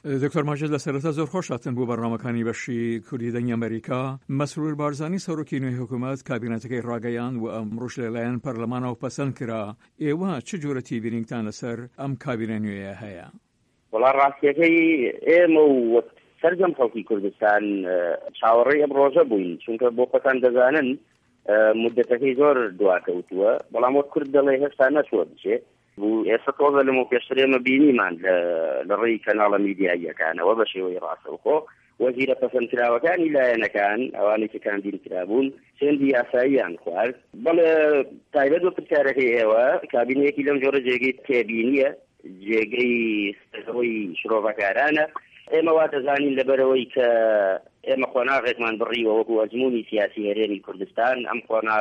دکتۆر ماجد لە سەرەتا زۆر خۆشاتن بۆ بەڕنامەکانی بەشی کوردی دەنگی ئەمریکا. مسرور بارزانی سەرۆکی نوێی حکوومەت کابینەتەکەی ڕاگەیاند و ئەمڕۆژ لەلایەن پەرلەمانەوە پەسەند کرا. ئێوە چ جۆرە تیبینینگتان لەسەر ئەم کابینە نوێیە هەیە؟ وەڵا ڕاستیەکەی ئێمە و سەرجەم خەڵکی کوردستان چاوەڕێی ئەم ڕۆژە بووین، چونکە بۆ خۆتان دەزانن مدەتەکەی زۆر دواکەوتووە، بەڵام وەک کورد دەڵێ هێشتا نەچوە بچێت. ئێستا تۆزە لەمە پێشترێمە بینیمان لە ڕێی کەناڵە میدیاییەکانەوە بە شێوەی ڕاستەوخۆ وەزیرە پەسەندکراوەکانی لایەنەکان ئەوانەی کە کاندین کرابوون سێندی یاساییان خوارد. بەڵێ تایبەت بە پرسیارەکەی ئێوە کابینەیەکی لەم جۆرە جێگەی تێبینیە، جێگەی سەرەوەی شرۆڤەکارانە. ئێمە وا دەزانین لەبەرەوەی کە ئێمە خۆناغێکمان بڕیوە وەکو ئەزموونی سیاسی هەرێمی کوردستان، ئەم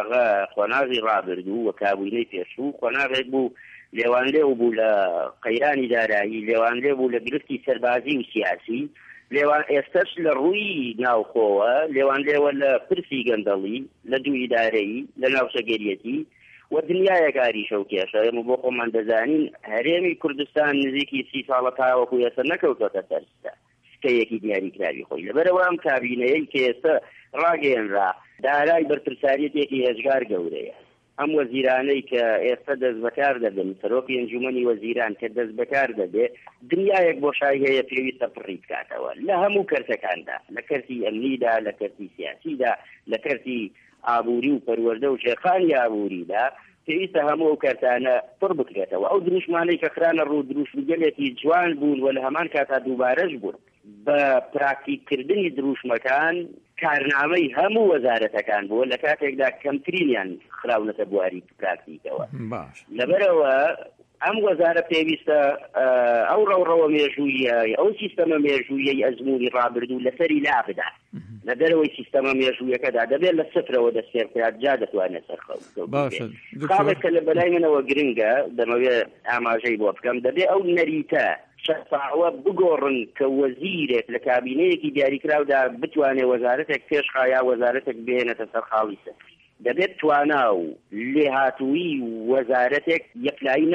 خۆناغی ڕابردوو و کابوونەی پێشوو خۆناغێک بوو لێوانلێ بوو لە قەیرانی دارایی، لێوانلێ بوو لە گرفتی سەربازی و سیاسی، لێوان ئێستش لە ڕووی ناوخۆوە، لێوانلێوە لە پرسی گەندەڵی، لە دوو ئیدارەیی، لە ناوچەگەریەتی و دنیایەک عریشە و کێشە. ئێمە بۆ خۆمان دەزانین هەرێمی کوردستان نزیکی 30 ساڵە تاوەکو ئێستا نەکەوتۆتە سەرستا سکەیەکی دیاریکراوی خۆی. لەبەرەوە ئەم کابینەیەی کە ئێستا ڕاگەیەنرا دارای بەرپرساریەتێکی هێزگار گەورەیە. ئەم وەزیرانەی کە ئێستا دەست بەکار دەبن، سەرۆکی ئەنجومەنی وەزیران کە دەست بەکار دەبێ، دنیایەک بۆشای هەیە پێویستە پڕی بکاتەوە لە هەموو کەرتەکاندا، لە کەرتی ئەمنیدا، لە کەرتی سیاسیدا، لە کەرتی ئابووری و پەروەردە و شێخانی ئابووریدا، پێویستە هەموو ئەو کەرتانە پڕ بکرێتەوە. ئەو دروشمانەی کە خرانە ڕوو دروشمگەلێکی جوان بوون و لە هەمان کاتا دووبارەش بوون بە پراکتیککردنی دروشمەکان کارنامەی هەموو وەزارەتەکان بووە لە کاتێکدا کەمترینیان خراونەتە بواری پراکتیکەوە. لەبەرەوە ئەم وەزارە پێویستە ئەو ڕەوڕەوە مێژوویە، ئەو سیستەمە مێژوویەی ئەزموونی ڕابردوو لەسەری لا بدا، لە دەرەوەی سیستەمە مێژوویەکەدا دەبێت لە سفرەوە دەستێر بکات، جا دەتوانێت سەرخەوت. خاڵێک کە لە بەلای منەوە گرنگە دەمەوێت ئاماژەی بۆ بکەم، دەبێت ئەو نەریتە شەفاوە بگۆڕن کە وەزیرێک لە کابینەیەکی دیاریکراودا بتوانێت وەزارەتێک پێشخا یا وەزارەتێک بهێنێتە سەر خاڵی سەفر. دەبێت توانا و لێهاتووی وەزارەتێک یەکلایی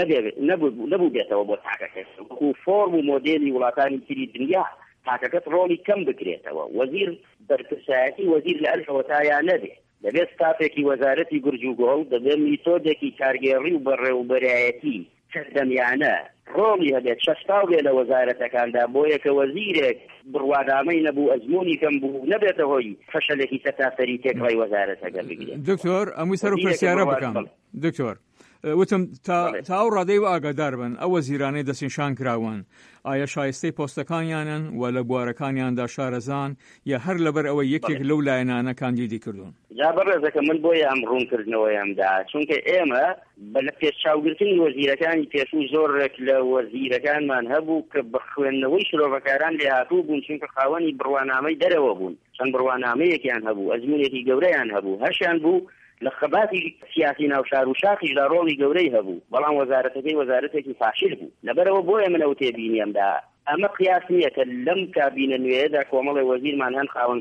نەبوو بێتەوە بۆ تاکەکەس وەکو فۆرم و مۆدێلی وڵاتانی تری دنیا تاکەکەت ڕۆڵی کەم بکرێتەوە. وەزیر بەرپرسایەتی وەزیر لە ئەلفەوە تایان نەبێت، دەبێت ستافێکی وەزارەتی گورج و گۆڵ، دەبێت میتۆدێکی کارگێڕی و بەڕێوەبەرایەتی سەردەمیانە ڕۆڵی هەبێت شەشتاو بێ لە وەزارەتەکاندا، بۆیە کە وەزیرێک بڕوادامەی نەبوو، ئەزموونی کەم بوو، نەبێتە هۆی فەشەلێکی سەتاسەری تێکڕای وەزارەتەکە بگرێت. دکتۆر ئەمووی سەر و پرسیارە بکەم. دکتۆر وتم تا ئەو ڕادەی و ئاگادار بن ئەو وەزیرانەی دەستنیشان کراون ئایا شایستەی پۆستەکانیانن و لە بوارەکانیاندا شارەزان یا هەر لەبەر ئەوە یەکێک لەو لایەنانە کاندیدی کردوون؟ جا بەڕێزەکە من بۆیە ئەم ڕوونکردنەوەیەمدا، چونکە ئێمە لە پێشچاوگرتنی وەزیرەکانی پێشوو زۆرێک لە وەزیرەکانمان هەبوو کە بە خوێندنەوەی شرۆڤەکاران لێهاتوو بوون، چونکە خاوەنی بڕوانامەی دەرەوە بوون، چەند بڕوانامەیەکیان هەبوو، ئەزموونێکی گەورەیان هەبوو، هەشیان بوو لە خەباتی سیاسی ناوشار و شاقیشدا ڕۆڵی گەورەی هەبوو، بەڵام وەزارەتێکی فاشل بوو. لەبەرەوە بۆیە من ئەو تێبینیەمدا ئەمە قیاس نییە کە لەم کابینە نوێیەدا کۆمەڵی وەزیرمان هەن خاوەن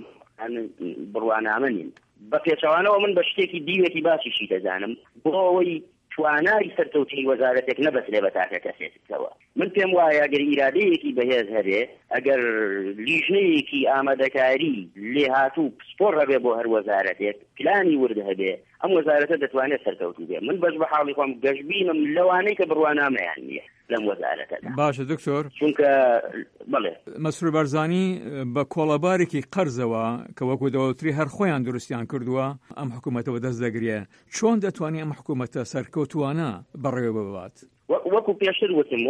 بڕوانامە نین. بە پێچەوانەوە من بە شتێکی دیوێتی باشیشی دەزانم، بۆ ئەوەی توانای سەرکەوتنی وەزارەتێک نەبەسرێ بە تاکە کەسێکەوە. من پێم وایە ئەگەر ئیرادەیەکی بەهێز هەبێ، ئەگەر لیژنەیەکی ئامادەکاری لێهاتوو پسپۆڕ هەبێ بۆ هەر وەزارەتێک، پلانی ورد هەبێ، ئەم وەزارەتە دەتوانێت سەرکەوتوو بێ. من بەش بە حاڵی خۆم گەشتبینم لەوانەی کە بڕوانامەیان نییە لەم وەزارەتەدا. باشە دکتۆر، چونکە بەڵێ مەسرور بارزانی بە کۆڵەبارێکی قەرزەوە کە وەکو دەوڵەتری هەر خۆیان دروستیان کردووە ئەم حکوومەتەوە دەست دەگرێ، چۆن دەتوانێت ئەم حکوومەتە سەرکەوتووانە بەڕێوە ببات؟ وەکو پێشتر وتم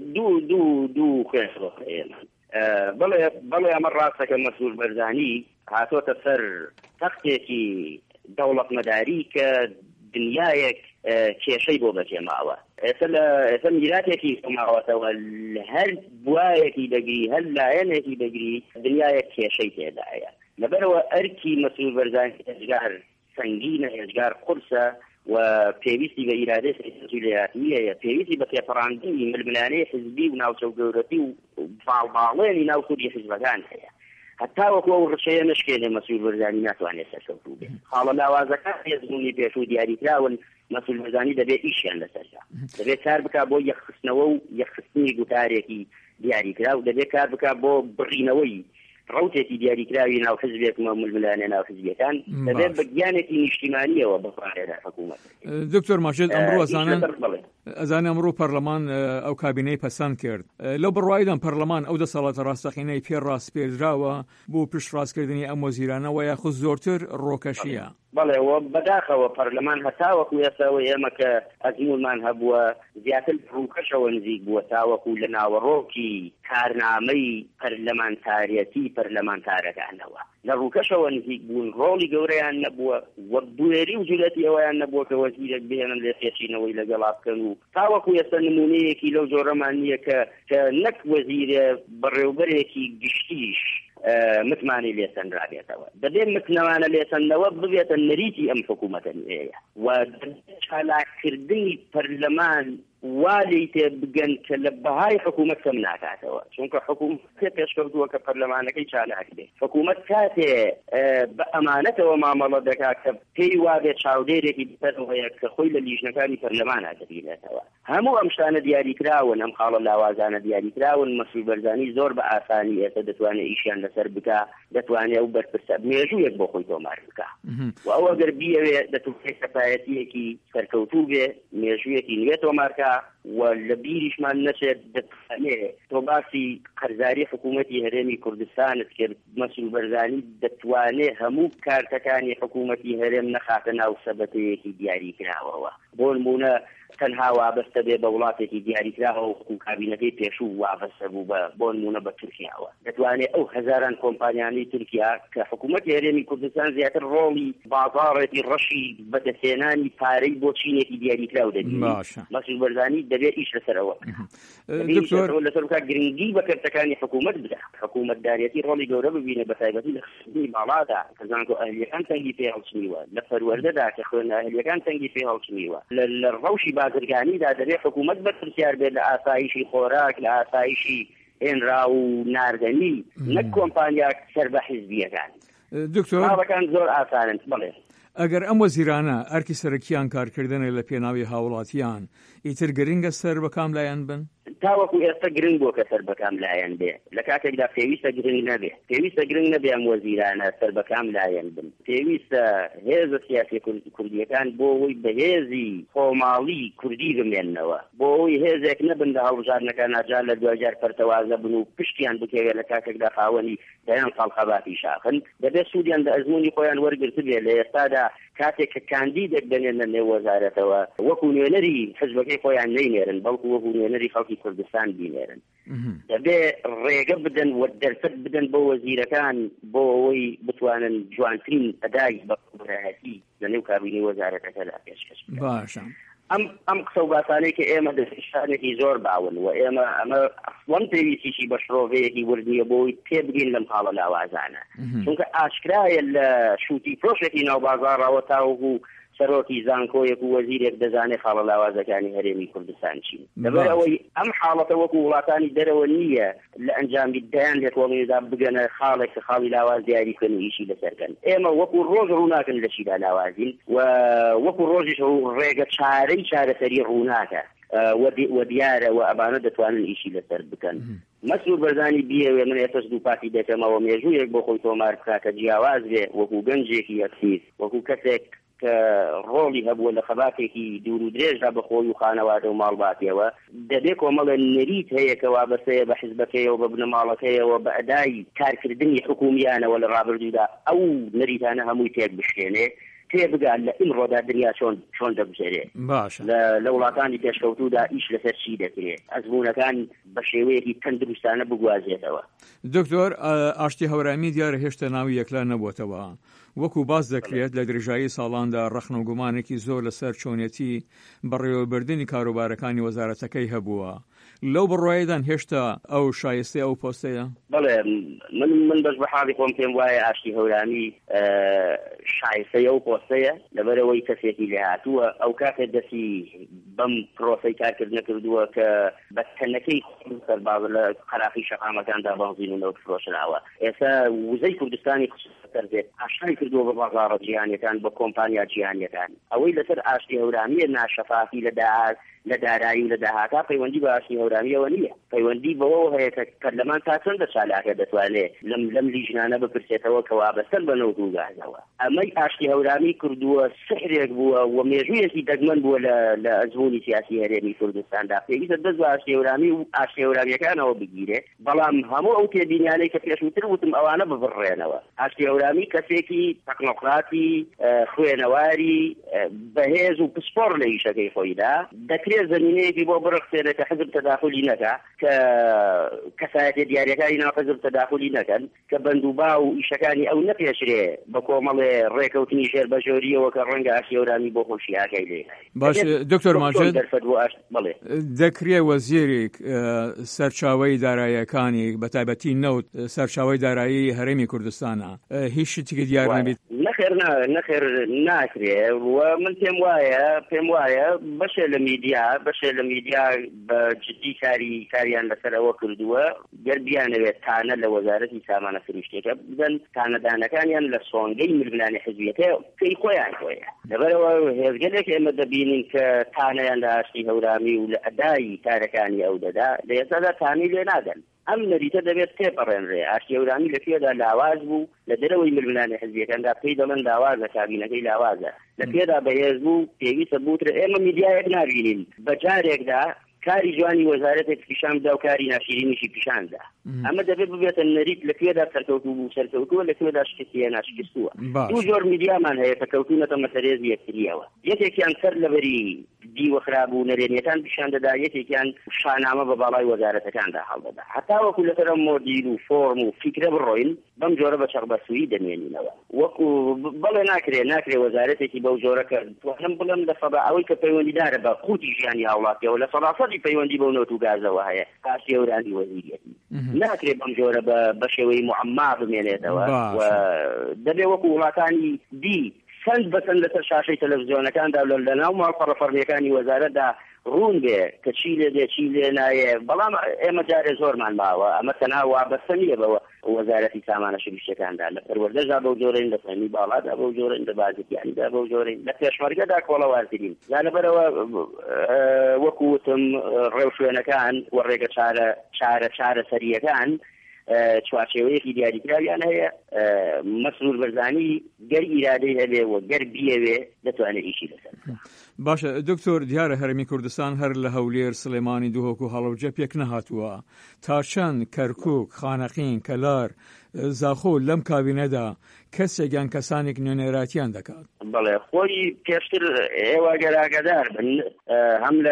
دوو خوێنەوە ئێمە بەڵێ ئەمە ڕاستەکە مەسرور بارزانی هاتۆتە سەر تەختێکی دەوڵەتمەداری کە دنیایەک کێشەی بۆ بەجێماوە. ئێستا میراتێکی ماوەتەوە هەر بوایەکی دەگری، هەر لایەنێکی دەگری، دنیایەک کێشەی تێدایە. لەبەرەوە ئەرکی مەسرور بارزانی هێزگار سەنگینە، هێزگار قورسە و پێویستی بە ئیرادەی سەرکردایەتیە، پێویستی بە تێپەڕاندنی ململانەی حزبی و ناوچەوگەورەتی و باڵباڵێنی ناوخودی حزبەکان هەیە. هەتا وەکو ئەو ڕچەیە نشکێنێ مەسرور بارزانی ناتوانێت سەرکەوتوو بێت. خاڵە لاوازەکان هێزبوونی پێشوو دیاریکراون، مەسرور بارزانی دەبێت ئیشیان لەسەردا، دەبێت کار بکات بۆ یەخستنەوە و یەخستنی گوتارێکی دیاریکرا و دەبێت کار بک بۆ بڕینەوەی ڕوتێکی دیاریکراوی ناو حزبێک ململانێ ناو حزبیەکان دەبێت بە گیانێکی نیشتیمانیەوە بەخوارێدا حکوومەت. دکتۆر ماژێت ئەمڕۆ ئەزانە ئەمڕۆ پەرلەمان ئەو کابینەی پەسەند کرد لەو بڕوایدان پەرلەمان ئەو دەسەڵاتە ڕاستەقینەی پێڕاستپێدراوە بۆ پشتڕاستکردنی ئەم وەزیرانەوە یاخود زۆرتر ڕۆکەشیە. بەڵێەوە بەداخەوە پەرلەمان هەتاوەکو ئێستاەوەی ئێمە کە ئەزمونمان هەبووە زیاتر ڕووکەشەوە نزیک بووە تاوەکو لە ناوەڕۆکی کارنامەی پەرلەمانتاریەتی پەرلەمانتارەکانەوە لە ڕووکەشەوە نزیک بوون ڕۆڵی گەورەیان نەبووە وەک دوێری و جولەتی ئەوەیان نەبووە کە وەزیرێک بێنن لێ پێچینەوەی لەگەڵا بکەن و تاوەکو ئێستا نمونەیەکی لەو جۆرەمان نییە کە نەک وەزیرە بەڕێوبەرێکی گشتیش متمانی لێسەنرا بێتەوە دەبێت متنەوانە لێسەندنەوە ببێتە نەریتی ئەم حکوومەتە نوێیە و چالاکردنی پەرلەمان والی تێ بگەن کە لە بەهای حکوومەت کەم ناکاتەوە چونکە حکوومەت پێشکەوتووە کە پەرلەمانەکەی چالاک بێت حکوومەت کاتێ بە ئەمانەتەوە مامەڵە دەکات کە پێی وابێت چاودێرێکی بەرەوەیە کە خۆی لە لیژنەکانی پەرلەمانە دەبینێتەوە هەموو ئەم شتانە دیاریکراون ئەم خاڵە لاوازانە دیاریکراون مەسئول بەرزانی زۆر بە ئاسانی ئێستا دەتوانێت ئیشیان لەسەر بکا دەتوانێت ئەو بەرپرسە مێژوویەک بۆ خۆی تۆمار بکا و ئەو ئەگەر بیەوێت دەتوانێت سەپایەتیەکی سەرکەوتوو بێ مێژوویەکی نوێ تۆمارکە و لە بیریشمان نەچێت دەتوانێت تۆ باسی قەرزاری حکوومەتی هەرێمی کوردستانت کرد مەسئول بەرزانی دەتوانێت هەموو کارتەکانی حکوومەتی هەرێم نەخاتە ناو سەبەتەیەکی دیاریکراوەوە بۆ نمونە تەنها وابەستە بێ بە وڵاتێکی دیاریکراوە و کابینەکەی پێشوو وابەستە بوو بۆ نمونە بە تورکیاوە دەتوانێت ئەو هەزاران کۆمپانیانی تورکیا کە حکوومەتی هەرێمی کوردستان زیاتر ڕۆڵی بازاڕێتی ڕەشی بەدەستێنانی پارەی بۆ چینێکی دیاریکراو دەبینێت مەسئول بەرزانی دەبێت ئیش لەسەرەوە لەسەر گرنگی بە کردەکانی حکوومەت بدە حکوومەتدارەتی ڕۆڵی گەورە ببینێ بە تایبەتی لە خزمی باڵادا کە زانکۆ ئەهلیەکان تەنگی پێ هەڵچنیوە لە فەروەردەدا کە خوێن ئەهلیەکان تەنگی پێ هەڵچنیوە لە ڕەوشی بازرگانیدا دەبێت حکوومەت بەرپرسیار بێت لە ئاسایشی خۆراک لە ئاسایشی هێنرا و ناردنی نەک کۆمپانیا سەر بە حیزبیەکان دکتۆرەکان زۆر ئاسانن بڵێ ئەگەر ئەم وەزیرانە ئەرکی سەرەکیان کارکردنە لە پێناوی هاوڵاتیان ئیتر گرنگە سەر بە کام لایەن بن تاوەکو ئێستا گرنگ بۆ کە سەر بەکام لایەن بێ لە کاتێکدا پێویستە گرنگ نەبێ پێویستە گرنگ نەبێ ئەم وەزیرانە سەر بەکام لایەن بن پێویستە هێزە سیاسی کوردیەکان بۆ ئەوی بەهێزی خۆماڵی کوردی بمێننەوە بۆ ئەوی هێزێک نەبن لە هەڵبژارنەکان ناجار لە دوجار پەرتەوازە بن و پشتیان بکەوێت لە کاتێکدا خاوەنی دەیان خەڵخەباتی شاخن دەبێت سوودیان لە ئەزموونی خۆیان وەرگرت بێ لە ئێستادا کاتێک کە کاندیدێک دەنێنە نێو وەزارەتەوە وەکو نوێنەری حزبەکەی خۆیان نەینێرن بەڵکو وەکو نوێنەری خەڵکی کوردستان بینێرن دەبێت ڕێگە بدەن و دەرفەت بدەن بۆ وەزیرەکان بۆ ئەوەی بتوانن جوانترین ئەدای بەڕێهەتی لە نێو کابینەی وەزارەتەکەدا پێشکەش باشە ئەم قسە و باسانەی کە ئێمە دەستشانێکی زۆر باون و ئێمە ئەمە ئەسڵەن پێویستیشی بە شڕۆڤەیەکی وردنیە بۆی تێبگەین لەم حاڵە لاوازانە چونکە ئاشکرایە لە شووتی پرۆشێکی ناوبازاڕەوە تاوەکو سەرۆکی زانکۆیەک و وەزیرێک دەزانێت خاڵە لاوازەکانی هەرێمی کوردستان چین لەبەر ئەوەی ئەم حاڵەتە وەکو وڵاتانی دەرەوە نییە لە ئەنجامی دایان لێکۆڵینەدا بگەنە خاڵێک کە خاڵی لاواز دیاریکردن و ئیشی لەسەرکەن ئێمە وەکو ڕۆژ ڕووناکەن لە چیدا لاوازین و وەکو ڕۆژیش ڕێگە چارەی چارەسەری ڕووناکە و دیارە و ئەبانە دەتوانن ئیشی لەسەر بکەن مەسئول بەرزانی بیەوێ من ئێستا دووپاتی دەکەمەوە مێژوویەک بۆ خۆی تۆمار بکا کە جیاواز بێ وەکو گەنجێکی ئەکسیر وەکو کەسێک کە ڕۆڵی هەبووە لە خەباتێکی دوور و درێژدا بەخۆی و خانەوادە و ماڵباتیەوە دەبێت کۆمەڵە نەریت هەیە کە وابەستەیە بە حیزبەکەیەوە بە بنەماڵەکەیەوە بە ئەدای کارکردنی حکومیانەوە لە ڕابردوودا ئەو نەریتانە هەمووی تێک بشێنێ تێبگات لە ئیمڕۆدا دنیا چۆن دەبژێرێ لە وڵاتانی پێشکەوتوودا ئیش لەسەر چی دەکرێت ئەزمونەکان بە شێوەیەکی تەندروستانە بگوازێتەوە دکتۆر ئاشتی هەورامی دیارە هێشتا ناوی یەکلا نەبووتەوە وەکو باز دەکرێت لە درێژایی ساڵاندا ڕەخنە و گومانێکی زۆر لەسەر چۆنێتی بەڕێوەبردننی کاروبارەکانی وەزارەتەکەی هەبووە لەو بڕۆیدان هێشتا ئەو شایستەی ئەو پۆستەیە بەڵێ من بەش بە حاڵی خۆم پێم وایە ئاشتی هەورامی شایستەی ئەو پۆستەیە لەبەرەوەی کەسێکی لێ هاتووە ئەو کاتێ دەستی بەم پرۆسەی کارکرد نەکردووە کە بەتەنەکەی سەرباز لە قەراقی شەقامەکاندا بەنزین و فرۆشراوە. ئێستا وزەی کوردستانی خصوصەت ئاشای کردووە بە بازاڕە جیهانیەکان بە کۆمپانیا جیهانیەکان. ئەوەی لەسەر ئاشتی هەورامیە ناشەفافی لە دارایی و لە داهاتا پەیوەندی بە ئاشتی هەورامیەوە نییە. پەیوەندی بەوە هەیە کە پەرلەمان تا چەندە سالاکە دەتوانێت لەم لیژنانە بپرسێتەوە کە وابەستە بە نەوت و گازەوە. ئەمەی ئاشتی هەورامی کردووە سحرێک بووە و مێژوویەکی دەگمەن بووە لە ئەزموونی سیاسی هەرێمی کوردستاندا. پێویستە دەست بە ئاشتی هەورامی و ئاشتی هەورامیەکانەوە بگیرێ، بەڵام هەموو ئەو تێبینیانەی کە پێشووتر وتم ئەوانە ببڕێنەوە. ئاشتی هەورامی کەسێکی تەکنۆقراتی خوێنەواری بەهێز و پسپۆڕ لە ئیشەکەی خۆیدا دەکرێت زمینەیەکی بۆ بڕخسێنێت کە حزب تەداخلی نەکا، کە کەسایەتی دیاریەکانی ناو حزب تەداخلی نەکەن، کە بەندوبا و ئیشەکانی ئەو نەپێشرێ بە کۆمەڵێ ڕێکەوتنی ژێر بەژۆریەوە کە ڕەنگە ئاشتی هەورامی بۆ خۆشیاکەی لێ. باش دکتۆر ماجد دەکرێت وەزیرێک سەرچاوەی داراییەکانی بەتایبەتی نەوت سەرچاوەی دارایی هەرێمی کوردستانە هیچ شتێکی دیار نەبێت؟ نەخێر ناکرێ و من پێم وایە بەشێ لە میدیا بە جدی کاریان لەسەرەوە کردووە گەر بیانەوێت تانە لە وەزارەتی سامانە فروشتێکە بدەن تانەدانەکانیان لە سۆنگەی ململانی حزبیەتەیە کەی خۆیان لەبەرەوە هێزگەلێک ئێمە دەبینین کە تانەیان لە ئاشتی هەورامی و لە ئەدایی کارەکانی ئەو دەدا لە ئێستادا تانی لێ نادەن. ئەم نەریتە دەبێت تێپەڕێنرێ. ئاشتی هەورامی لەکوێدا لاواز بوو لە دەرەوەی ململانی حزبیەکاندا پێی دەڵێن لاوازە، کابینەکەی لاوازە، لەکوێدا بەهێز بوو پێویستە بووترە ئێمە میدیایەک نابینین بەجارێکدا کاری جوانی وەزارەتێک پیشاندا و کاری ناشرینیشی پیشاندا. ئەمە دەبێت ببێتە نەریت لەکوێدا سەرکەوتوو بوو سەرکەوتووە لەکوێدا شکستیە ناشکستووە. دوو جۆر میدیامان هەیە کە کەوتونەتە مەسەرێز یەکتریەوە. یەکێکیان سەر لەبەری دیوەخراب و نەرێنیەکان پیشان دەدا، یەکێکیان شانامە بە باڵای وەزارەتەکاندا هەڵدەدا. هەتا وەکو لەسەر مۆدیل و فۆرم و فیکرە بڕۆین بەم جۆرە بە چەقبەسووی دەمێنینەوە. وەکو بەڵێ ناکرێ وەزارەتێکی بەو جۆرە کرد توانم بڵێم لە سەدا ئەوەی کە پەیوەندیدارە بە قوتی ژیانی هاوڵاتیەوە لە سەداسەدی پەیوەندی بەو نەوت و گازەوە هەیە. ئاشتی هەورامی وەزیریەتی ناکرێت بەم جۆرە بە شێوەی معەما بمێنێتەوە و دەبێ وەکو وڵاتانی دی سند بەسەند لەسەر شاشەی تەلەڤیزیۆنەکاندا لە ناو ماڵپەڕە فەرمیەکانی وەزارەتدا ڕوون بێ کە چی لێ دێ چی لێ نایە. بەڵام ئێمە جارێ زۆرمان ماوە ئەمە تەنها وابەستە نییە بەوە وەزارەتی سامانە شریشتەکاندا لە پەروەردەشدا بەو جۆرەین، لە فەرمی باڵادا بەو جۆرەین، لە بازرگانیدا بەو جۆرەین، لە پێشمەرگەدا کۆڵەوارترین. لەبەرەوە وەکو وتم ڕێوشوێنەکان و ڕێگە چارە سەریەکان چوارچێوەیەکی دیاریکراویان هەیە. مەسرور بەرزانی گەر ئیرادەی هەبێ و گەر بیەوێ دەتوانێت ئیشی لەسەر. باشە دکتۆر، دیارە هەرێمی کوردستان هەر لە هەولێر، سلێمانی، دووهۆک و هەڵەوجە پێک نەهاتووە تا چەند کەرکووک، خانەقین، کەلار، زاخۆ لەم کابینەدا کەسێکیان کەسانێک نوێنێراتیان دەکات. بەڵێ خۆی پێشتر ئێوە گەراگەدار بن هەم لە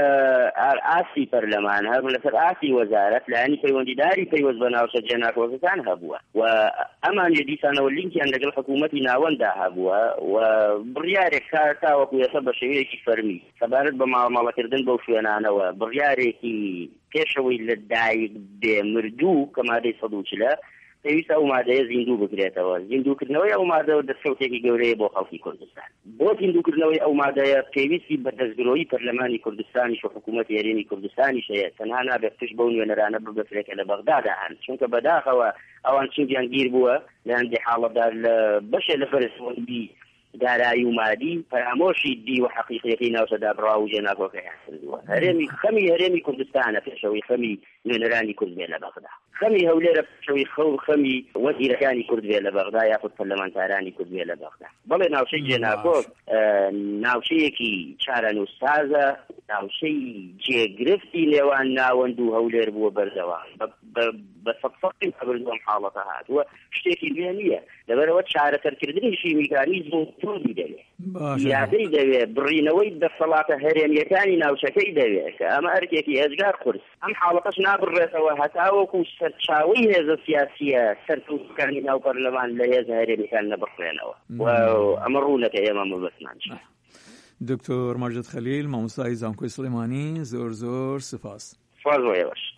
ئاسی پەرلەمان هەم لەسەر ئاسی وەزارەت لایەنی پەیوەندیداری پەیوەست بە ناوچە جێناکۆزەکان هەبووە و ئەمان دیسانەوە لینکیان لەگەڵ حکوومەتی ناوەندا هەبووە و بڕیارێک تاوەکو ئێستا بە شێوەیەکی فەرمی سەبارەت بە ماڵماڵەکردن بەو شوێنانەوە بڕیارێکی پێشەوەی لە دایک بێ مردوو کە مادەی 140 پێویستە ئەو مادەیە زیندوو بکرێتەوە. زیندووکردنەوەی ئەو مادەوە دەستکەوتێکی گەورەیە بۆ خەڵکی کوردستان. بۆ زیندووکردنەوەی ئەو مادەیە پێویستی بە دەستگرۆیی پەرلەمانی کوردستانیش و حکوومەتی هەرێمی کوردستانیش هەیە. تەنها نابێت پشت بەو نوێنەرانە ببەفرێکە لە بەغدادا هەن، چونکە بەداخەوە ئەوان چنگیان گیر بووە لە هەندێک حاڵەتدا لە بەشێ لە فەرسوەندی دارایی و مادی پەرامۆشی دی و حەقیقەتی ناوچەدا بڕاو و جێناکۆکەیان کردووە. هەرێمی کوردستانە پێشەوەی خەمی نوێنەرانی کورد بێ لە بەغدا، خەمی هەولێرە پێشەوەی خەمی وەزیرەکانی کورد بێ لە بەغدا یاخود پەرلەمانتارانی کورد بێ لە بەغدا. بەڵێ ناوچەی جێناکۆک ناوچەیەکی چارەنووسسازە، ناوچەی جێگرفتی نێوان ناوەند و هەولێر بووە بەردەوام بە سەدسەدی بردووەم حاڵەتە هاتووە شتێکی نوێ نییە. لەبەرەوە چارەسەرکردنیشی میکانیزم توندی دەوێت، یادەی دەوێت، بڕینەوەی دەسەڵاتە هەرێمیەکانی ناوچەکەی دەوێت کە ئەمە ئەرکێکی هێزگار قورس. ئەم حاڵەتەش نابڕێتەوە هەتاوەکو سەرچاوەی هێزە سیاسیە سەرکەوتووەکانی ناو پەرلەمان لە هێزە هەرێمیەکان نەبڕێنەوە و ئەمە ڕوونەکە ئێمە مەبەستمان. دکتۆر ماجد خەلیل، مامۆستای زانکۆی سلێمانی، زۆر سپاس. سپاس بۆ ئێوەش.